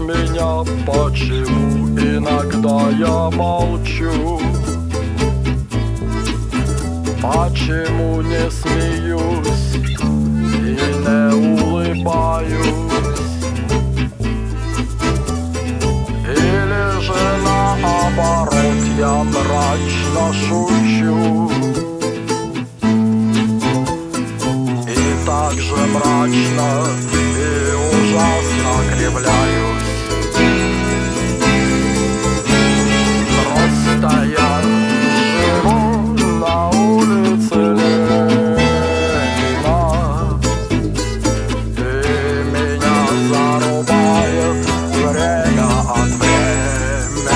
меня, почему иногда я молчу? Почему не смеюсь и не улыбаюсь? Или же наоборот я мрачно шучу? И так же мрачно и ужасно кривляюсь. Просто я живу на улице Ленина, и меня зарубает время от времени.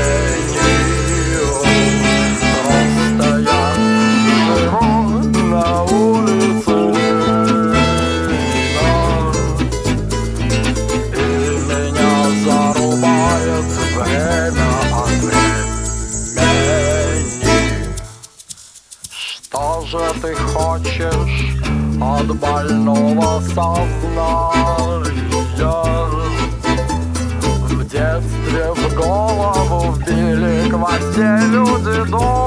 Просто я живу на улице Ленина, и меня зарубает время от времени. Что же ты хочешь от больного сознания? В детстве в голову вбили гвозди люди добрые.